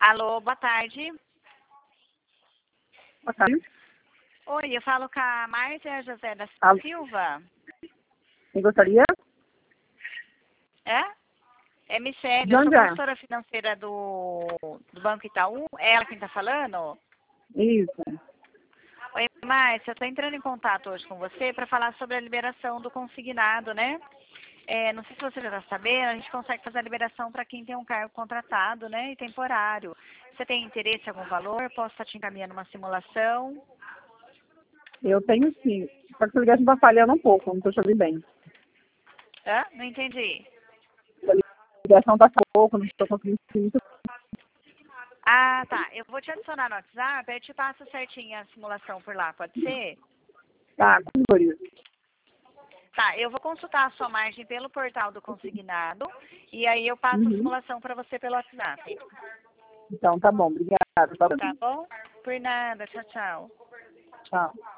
Alô, boa tarde. Boa tarde. Oi, eu falo com a Márcia José da Alô. Silva. Quem gostaria? É? É Michele, De eu sou onde é? consultora financeira do Banco Itaú. É ela quem está falando? Isso. Oi, Márcia, eu estou entrando em contato hoje com você para falar sobre a liberação do consignado, né? Não sei se você já está sabendo, a gente consegue fazer a liberação para quem tem um cargo contratado, né, e temporário. Você tem interesse em algum valor? Posso estar te encaminhando uma simulação? Eu tenho sim. Só que sua ligação está falhando um pouco, não estou te ouvindo bem. Hã? Não entendi. A ligação está pouco, não estou conseguindo muito. Ah, tá. Eu vou te adicionar no WhatsApp, aí eu te passo certinho a simulação por lá, pode ser? Tá, com isso. Tá, eu vou consultar a sua margem pelo portal do consignado e aí eu passo a Uhum. simulação para você pelo WhatsApp. Então, tá bom. Obrigada. Tá bom. Tá bom? Por nada. Tchau, tchau. Tchau.